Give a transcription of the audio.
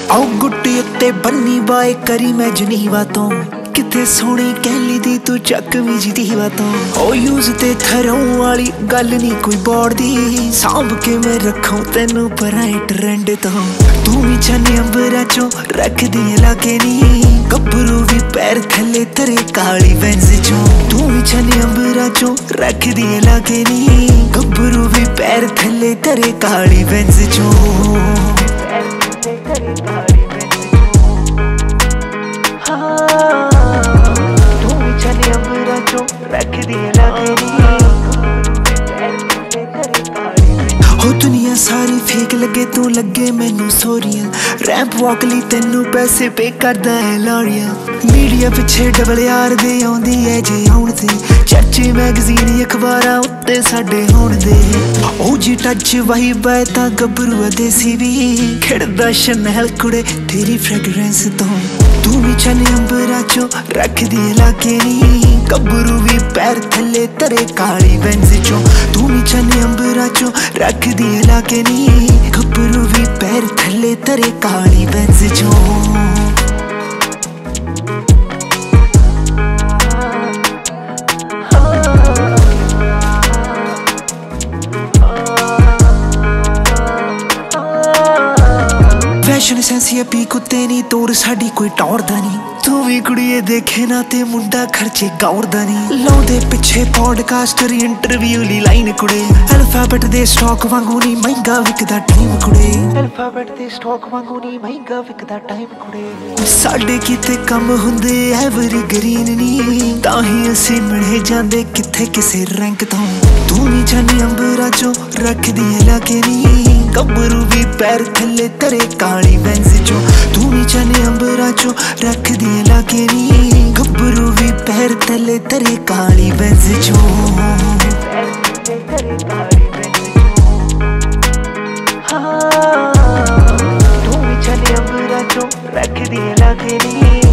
आओ गुट्टी उत्ते बन्नी बाए करी मैं जनीवा तो किथे सोहनी कहली दी तू चकवी जी दीवा तो ओ यूज ते थरों वाली गल नी कोई बोड़ दी सांभ के मैं रखूं तेनू पराए ट्रेंड तो तू भी छने अंबरा चो रख दिए लाके नी गब्बरू भी पैर थले तेरे काली वेंस चो तू भी छने अंबरा चो रख दिए लाके नी गब्बरू भी पैर थले तेरे काली वेंस चो रख दिए हो दुनिया सारी फेक लगे तू लगे मैनू सोरिया रैंप वॉक ली तेनू पैसे पे करदा है लॉरिया मीडिया पिछे डबल यार दे आउंदी है जे आउण ते चर्चे मैगजीन अखबारां उत्ते साडे होण दे ओ जी टच वही बाय तां गब्बरू देसी भी खिड़दा शनैल कुड़े तेरी फ्रेगरेंस तो तू भी छने अंबरा चो रख दिए लाके नी गब्बरू भी पैर थले तेरे काली वेंस चो तू भी छने अंबरा चो रख दिए लाके नी गब्बरू भी पैर थले तेरे काली वेंस चो फैशन सेंसी पी कुत्ते नी तोड़ साडी कोई टौरदा नी तू भी कुड़िए देखे ना ते मुंडा खर्चे गौरदा नी लाउंदे पिछे पॉडकास्टर इंटरव्यू ली लाइन कुड़े अल्फाबेट दे स्टॉक वांगू नी महंगा विकदा टाइम कुड़े अल्फाबेट दे स्टॉक वांगू नी महंगा विकदा टाइम कुड़े साडे किते कम हुंदे एवरी ग्रीन नी ताही असी मिले जांदे किथे किसे रैंक तो तू नी छने अंबरा चो रख दिए लाके नी गब्बरू भी पैर थले तेरे काली वेंस चो तू नी छने अंबरा चो रख दिए लाके नी गब्बरू भी पैर थले तेरे काली वेंस चो तू भी छने अंबरा चो रख दिए लाके नी